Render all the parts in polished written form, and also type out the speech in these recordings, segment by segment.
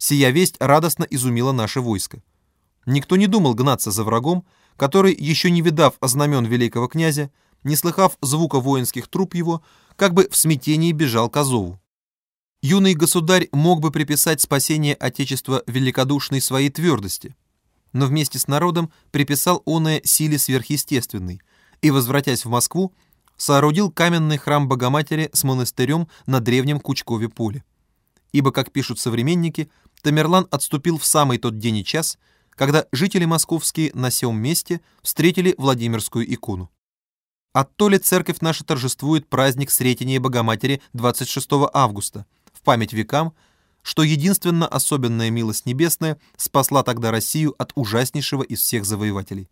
Сия весть радостно изумила наше войско. Никто не думал гнаться за врагом, который, еще не видав знамен великого князя, не слыхав звука воинских труп его, как бы в смятении бежал к Азову. Юный государь мог бы приписать спасение Отечества великодушной своей твердости, но вместе с народом приписал оное силе сверхъестественной и, возвратясь в Москву, соорудил каменный храм Богоматери с монастырем на древнем Кучкове поле. Ибо, как пишут современники, Тамерлан отступил в самый тот день и час, когда жители московские на сём месте встретили Владимирскую икону. Оттоле церковь наша торжествует праздник Сретения Богоматери 26 августа, в память векам, что единственно особенная милость небесная спасла тогда Россию от ужаснейшего из всех завоевателей.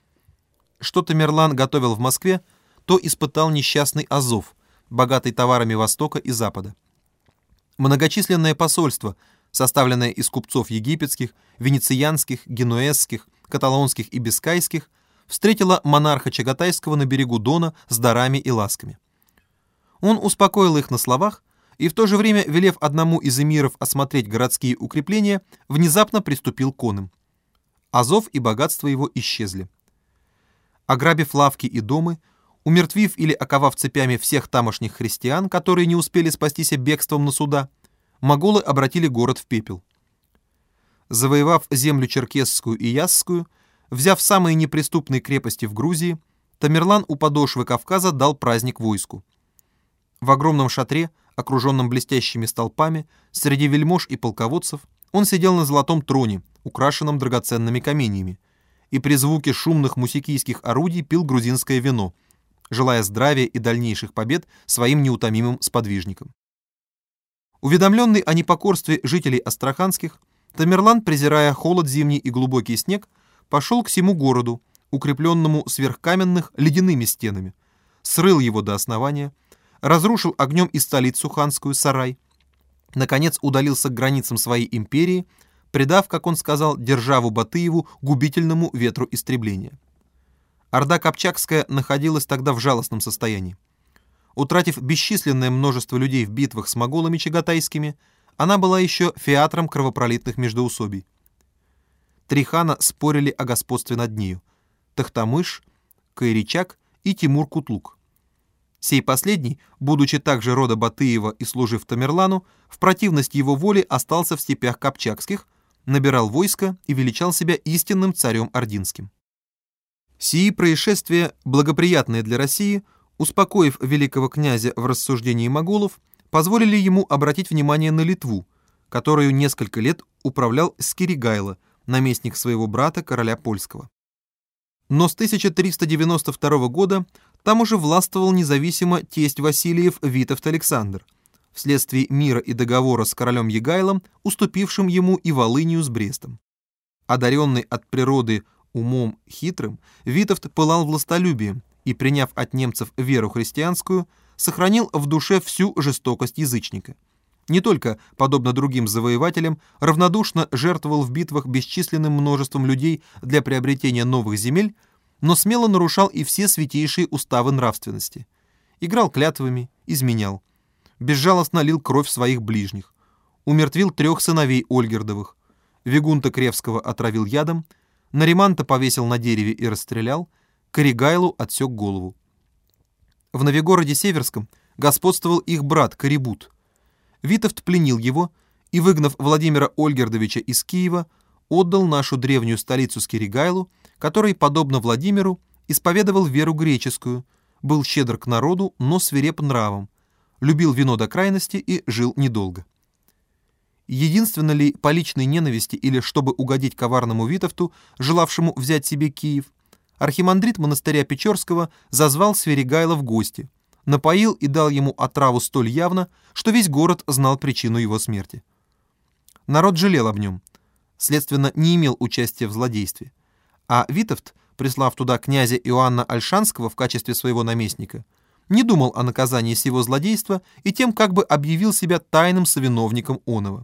Что Тамерлан готовил в Москве, то испытал несчастный Азов, богатый товарами Востока и Запада. Многочисленное посольство, составленное из купцов египетских, венецианских, генуэзских, каталонских и бискайских, встретило монарха Чагатайского на берегу Дона с дарами и ласками. Он успокоил их на словах и в то же время, велев одному из эмиров осмотреть городские укрепления, внезапно приступил к оным. Азов и богатство его исчезли. Ограбив лавки и домы, умертвив или оковав цепями всех тамошних христиан, которые не успели спастись бегством на суда, моголы обратили город в пепел. Завоевав землю черкесскую и ясскую, взяв самые неприступные крепости в Грузии, Тамерлан у подошвы Кавказа дал праздник войску. В огромном шатре, окруженном блестящими столпами, среди вельмож и полководцев, он сидел на золотом троне, украшенном драгоценными каменьями, и при звуке шумных мусикийских орудий пил грузинское вино, желая здравия и дальнейших побед своим неутомимым сподвижникам. Уведомленный о непокорстве жителей Астраханских, Тамерлан, презирая холод зимний и глубокий снег, пошел к сему городу, укрепленному сверхкаменных ледяными стенами, срыл его до основания, разрушил огнем и столицу ханскую Сарай, наконец удалился к границам своей империи, предав, как он сказал, державу Батыеву губительному ветру истребления. Орда Копчакская находилась тогда в жалостном состоянии. Утратив бесчисленное множество людей в битвах с моголами чагатайскими, она была еще феатром кровопролитных междоусобий. Три хана спорили о господстве над нею — Тохтамыш, Кайричак и Тимур-Кутлук. Сей последний, будучи также рода Батыева и служив Тамерлану, в противность его воле остался в степях Копчакских, набирал войско и величал себя истинным царем ординским. Сии происшествия, благоприятные для России, успокоив великого князя в рассуждении моголов, позволили ему обратить внимание на Литву, которую несколько лет управлял Скиригайло, наместник своего брата, короля польского. Но с 1392 года там уже властвовал независимо тесть Васильев Витовт Александр, вследствие мира и договора с королем Егайлом, уступившим ему и Волынию с Брестом. Одаренный от природы умом хитрым, Витовт пылал властолюбием и, приняв от немцев веру христианскую, сохранил в душе всю жестокость язычника. Не только, подобно другим завоевателям, равнодушно жертвовал в битвах бесчисленным множеством людей для приобретения новых земель, но смело нарушал и все святейшие уставы нравственности. Играл клятвами, изменял. Безжалостно лил кровь своих ближних. Умертвил 3 сыновей Ольгердовых. Вигунта Кревского отравил ядом, Нариманта повесил на дереве и расстрелял, Каригайлу отсек голову. В Новегороде Северском господствовал их брат Карибут. Витовт пленил его и, выгнав Владимира Ольгердовича из Киева, отдал нашу древнюю столицу Скиригайлу, который, подобно Владимиру, исповедовал веру греческую, был щедр к народу, но свиреп нравом, любил вино до крайности и жил недолго. Единственно ли по личной ненависти или чтобы угодить коварному Витовту, желавшему взять себе Киев, архимандрит монастыря Печорского зазвал Свиригайла в гости, напоил и дал ему отраву столь явно, что весь город знал причину его смерти. Народ жалел об нем, следственно, не имел участия в злодействе, а Витовт, прислав туда князя Иоанна Ольшанского в качестве своего наместника, не думал о наказании сего злодейства и тем как бы объявил себя тайным совиновником оного.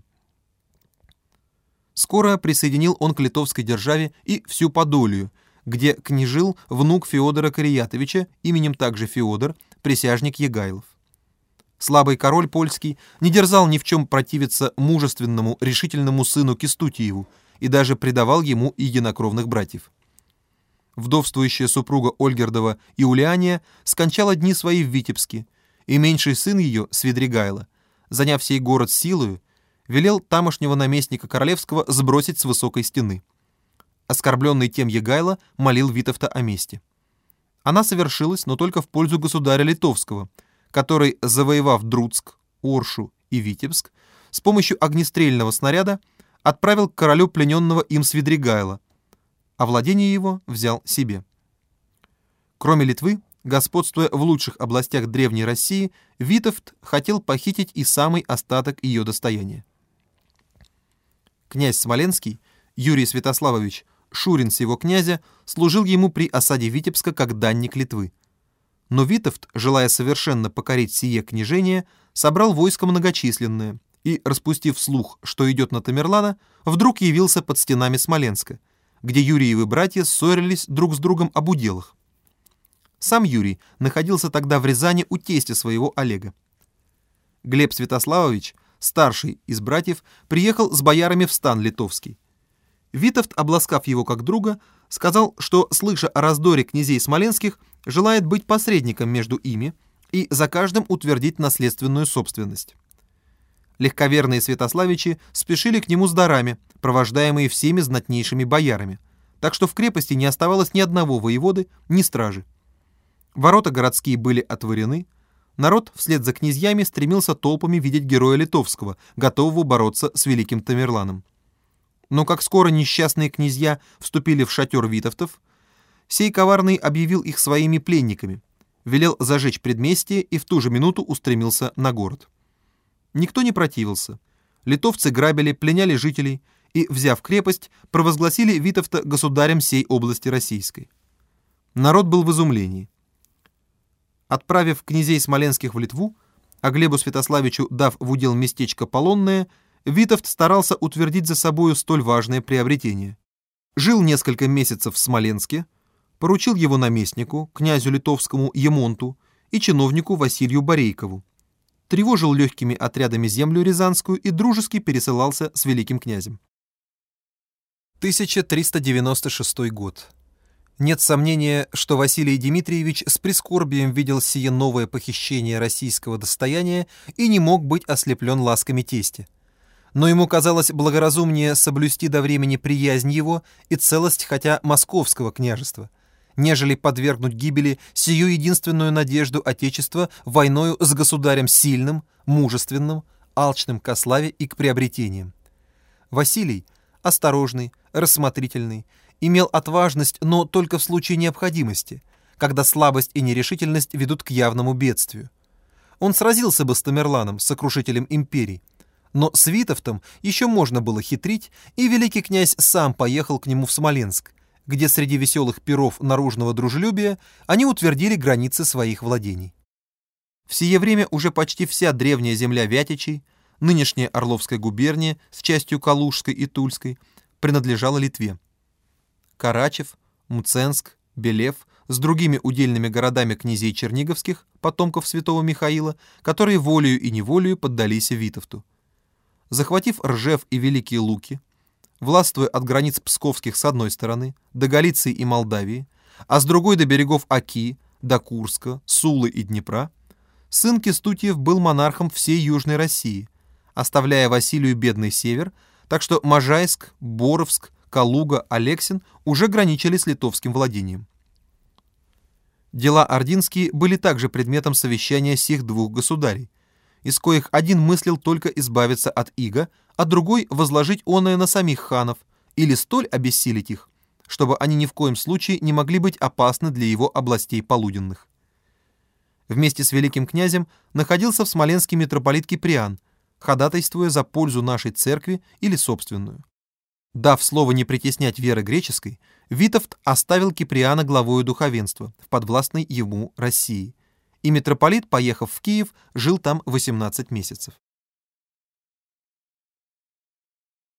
Скоро присоединил он к литовской державе и всю Подолию, где княжил внук Феодора Кариятовича, именем также Феодор, присяжник Егайлов. Слабый король польский не дерзал ни в чем противиться мужественному, решительному сыну Кестутиеву и даже предавал ему и единокровных братьев. Вдовствующая супруга Ольгердова Иулиания скончала дни свои в Витебске, и меньший сын ее, Свидригайло, заняв сей город силою, велел тамошнего наместника королевского сбросить с высокой стены. Оскорбленный тем Егайло молил Витовта о мести. Она совершилась, но только в пользу государя Литовского, который, завоевав Друцк, Оршу и Витебск, с помощью огнестрельного снаряда отправил к королю плененного им Свидригайла, а владение его взял себе. Кроме Литвы, господствуя в лучших областях Древней России, Витовт хотел похитить и самый остаток ее достояния. Князь Смоленский, Юрий Святославович, шурин сего князя, служил ему при осаде Витебска как данник Литвы. Но Витовт, желая совершенно покорить сие княжение, собрал войско многочисленное и, распустив слух, что идет на Тамерлана, вдруг явился под стенами Смоленска, где Юрьевы братья ссорились друг с другом об уделах. Сам Юрий находился тогда в Рязани у тестя своего Олега. Глеб Святославович, старший из братьев, приехал с боярами в стан литовский. Витовт, обласкав его как друга, сказал, что, слыша о раздоре князей смоленских, желает быть посредником между ими и за каждым утвердить наследственную собственность. Легковерные святославичи спешили к нему с дарами, провождаемые всеми знатнейшими боярами, так что в крепости не оставалось ни одного воеводы, ни стражи. Ворота городские были отворены, народ вслед за князьями стремился толпами видеть героя литовского, готового бороться с великим Тамерланом. Но как скоро несчастные князья вступили в шатер витовтов, сей коварный объявил их своими пленниками, велел зажечь предместье и в ту же минуту устремился на город. Никто не противился. Литовцы грабили, пленяли жителей и, взяв крепость, провозгласили Витовта государем сей области российской. Народ был в изумлении. Отправив князей смоленских в Литву, а Глебу Святославичу дав в удел местечко Полонное, Витовт старался утвердить за собою столь важное приобретение. Жил несколько месяцев в Смоленске, поручил его наместнику, князю литовскому Емонту и чиновнику Василию Борейкову, тревожил легкими отрядами землю Рязанскую и дружески пересылался с великим князем. 1396 год. Нет сомнения, что Василий Дмитриевич с прискорбием видел сие новое похищение российского достояния и не мог быть ослеплен ласками тестя. Но ему казалось благоразумнее соблюсти до времени приязнь его и целость хотя московского княжества, нежели подвергнуть гибели сию единственную надежду Отечества войною с государем сильным, мужественным, алчным ко славе и к приобретениям. Василий, осторожный, рассмотрительный, имел отважность, но только в случае необходимости, когда слабость и нерешительность ведут к явному бедствию. Он сразился бы с Тамерланом, сокрушителем империй, но с Витовтом еще можно было хитрить, и великий князь сам поехал к нему в Смоленск, где среди веселых пиров наружного дружелюбия они утвердили границы своих владений. В сие время уже почти вся древняя земля Вятичей, нынешняя Орловская губерния с частью Калужской и Тульской, принадлежала Литве. Карачев, Мценск, Белев с другими удельными городами князей черниговских, потомков святого Михаила, которые волею и неволею поддались Витовту. Захватив Ржев и Великие Луки, властвуя от границ Псковских с одной стороны, до Галиции и Молдавии, а с другой до берегов Оки, до Курска, Сулы и Днепра, сын Кестутиев был монархом всей Южной России, оставляя Василию бедный север, так что Можайск, Боровск, Калуга, Алексин уже граничили с литовским владением. Дела ординские были также предметом совещания сих двух государей, из коих один мыслил только избавиться от ига, а другой возложить оное на самих ханов или столь обессилить их, чтобы они ни в коем случае не могли быть опасны для его областей полуденных. Вместе с великим князем находился в Смоленске митрополит Киприан, ходатайствуя за пользу нашей церкви или собственную. Дав слово не притеснять веры греческой, Витовт оставил Киприана главою духовенства в подвластной ему России, и митрополит, поехав в Киев, жил там 18 месяцев.